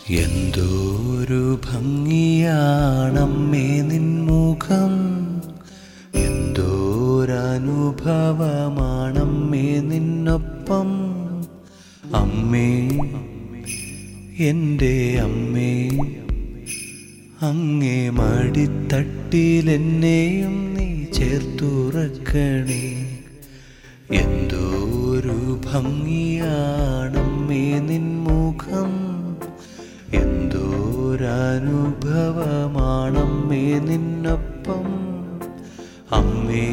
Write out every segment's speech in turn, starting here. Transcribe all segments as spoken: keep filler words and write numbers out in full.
എന്തോരു ഭംഗിയാണമ്മേ നിൻമുഖം, എന്തോരനുഭവമാണമ്മേ നിന്നൊപ്പം. അമ്മേ, എൻ്റെ അമ്മേ, അങ്ങേ മടിത്തട്ടിലെന്നെയും നീ ചേർത്തുറക്കണേ. എന്തോരു ഭംഗിയാണമ്മേ നിൻമുഖം, എന്തോരനുഭവമാണമ്മേ നിന്നൊപ്പം. അമ്മേ,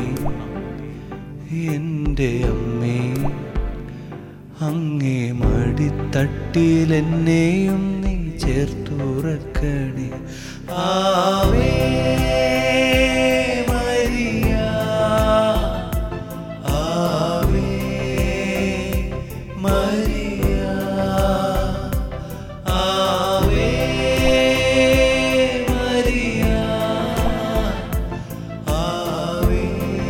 എൻ്റെ അമ്മേ, അങ്ങേ മടിത്തട്ടിലെന്നെയും നീ ചേർത്തുറക്കണേ. Ave Maria, Ave Maria, Ave Maria, Ave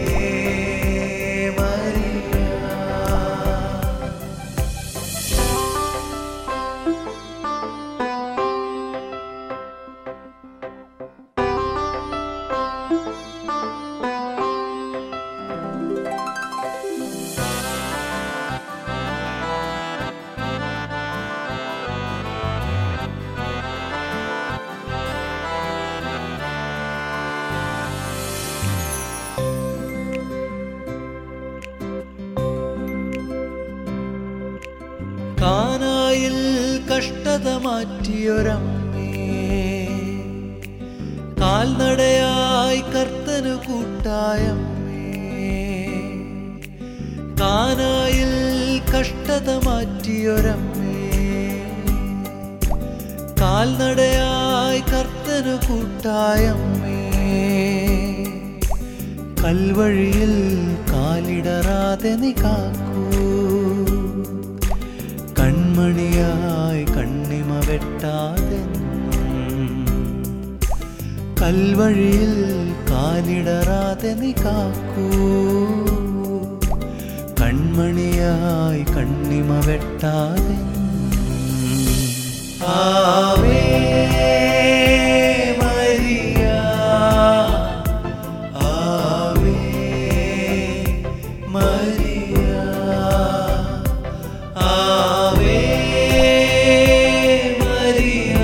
Maria. കാനായിൽ കഷ്ടത മാറ്റിയൊരമ്മേ, കാൽനടയായി കർത്തനു കൂട്ടായമ്മേ. കാനായിൽ കഷ്ടത മാറ്റിയൊരമ്മേ, കാൽനടയായി കർത്തനു കൂട്ടായമ്മേ. കൽവഴിയിൽ കാലിടറാതെ നീ കാക്കൂ, കൺമണിയായി കണ്ണിമ വെട്ടാതെ. കൽവഴിയിൽ കാലിടറാതെ നീ കാക്കൂ, കൺമണിയായി കണ്ണിമ വെട്ടാതെ. Ave Maria, Ave Maria, Ave Maria,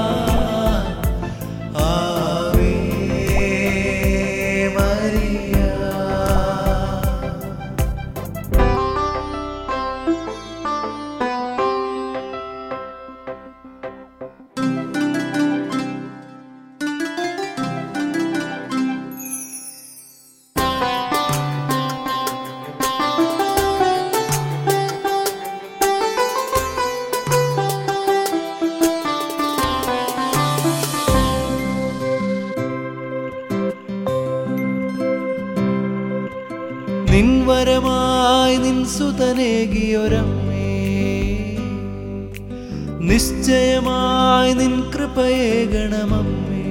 Ave Maria. നിൻവരമായി നിൻ സുതനേകിയൊരമ്മേ, നിശ്ചയമായി നിൻ കൃപയേകണമമ്മേ.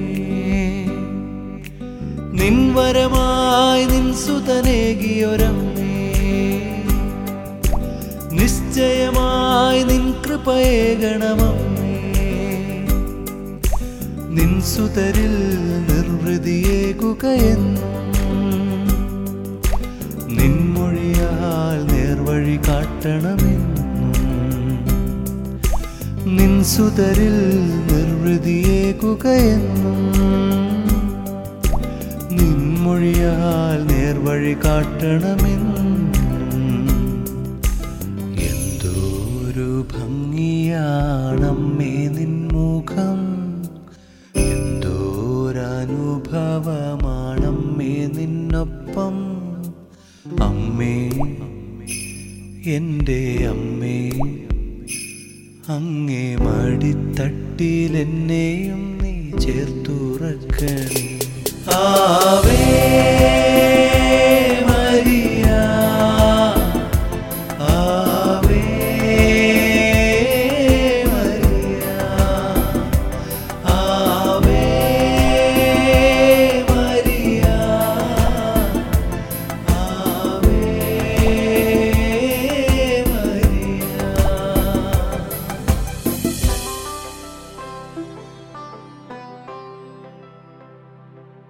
നിൻവരമായി നിൻ സുതനേകിയൊരമ്മേ, നിശ്ചയമായി നിൻ കൃപയേകണമമ്മേ. നിൻ സുതരിൽ നിർവൃതിയേകുകയെന്നും നിൻമൊഴിയാൽ നേർവഴി കാട്ടണമെന്നും. നിൻ സുതരിൽ നിർവൃതിയേകുകയെന്നും നിൻമൊഴിയാൽ നേർവഴി കാട്ടണമെന്നും. എന്തോരു ഭംഗിയാണമ്മേ നിൻമുഖം, എന്തോരനുഭവമാണമ്മേ നിന്നൊപ്പം. അമ്മേ, എൻ്റെ അമ്മേ, അങ്ങേ മടിത്തട്ടിലെന്നെയും നീ ചേർത്തുറക്കണേ. ആവേ